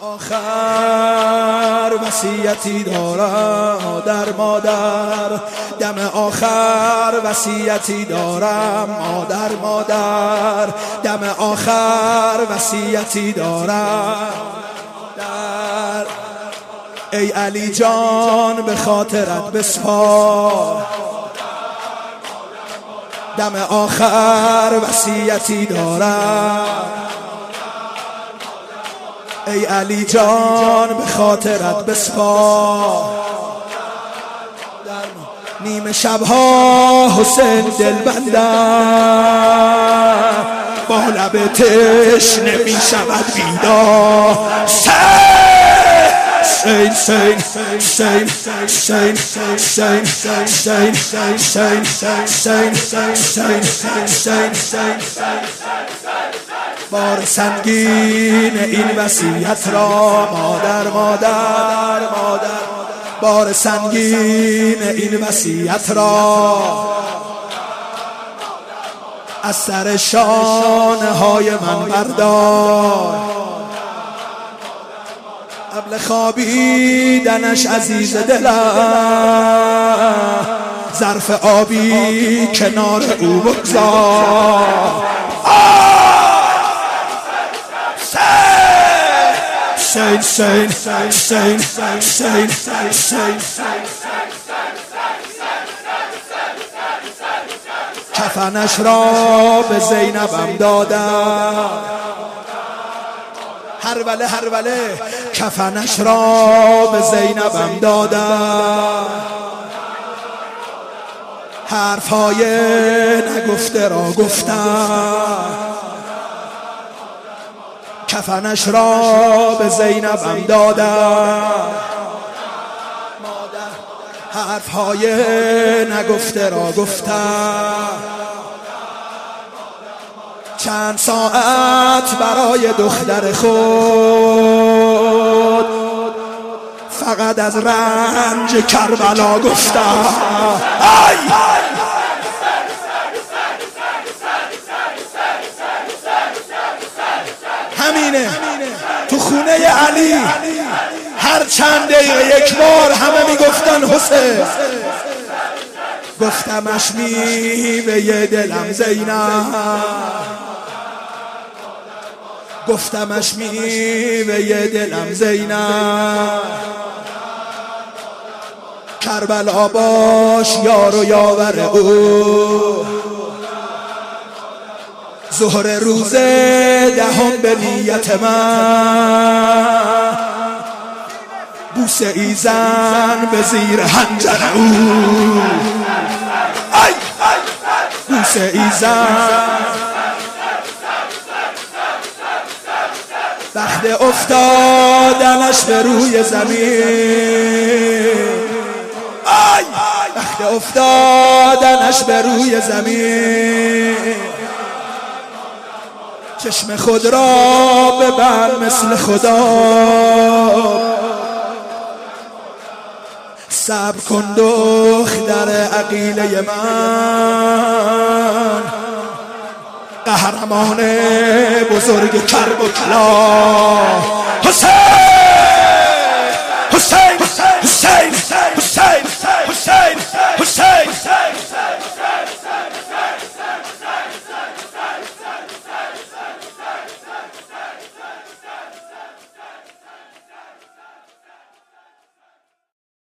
آخر وصیتی دارم مادر، دم آخر وصیتی دارم مادر، دم آخر وصیتی دارم مادر. ای علی جان به خاطرت بسپار، دم آخر وصیتی دارم. ای علی جان به خاطرت بسپار، نیمه شبها حسین دل بندم، با لب تشنه می شود بیدار. حسین حسین حسین حسین حسین حسین حسین حسین حسین بار سنگین این وصیت را مادر، بار سنگین این وصیت را از سر شانه های من بردار. قبل خوابیدنش عزیز دلم، ظرف آبی کنار او بگذار. حسین حسین حسین حسین حسین کفنش را به زینبم دادم، هروله کفنش را به زینبم دادم، حرفهای نگفته را گفتم، کفنش را به زینبم دادم، حرفهای نگفته را گفتم. چند ساعت برای دختر خود فقط از رنج کربلا گفتم. همینه تو خونه علی هر چند دقیقه یک بار همه میگفتن حسین. گفتمش میوه دلم زینب، گفتمش میوه دلم زینب، کربلا باش یار و یاور او. ظهر روز دهم به نیت من، بوسه ای زن به زیر حنجر او. بوسه ای زن وقت افتادنش به روی زمین، وقت افتادنش به روی زمین. چشم خود را ببند مثل خدا، صبر کن دختر عقیله من، قهرمان بزرگ کربلا.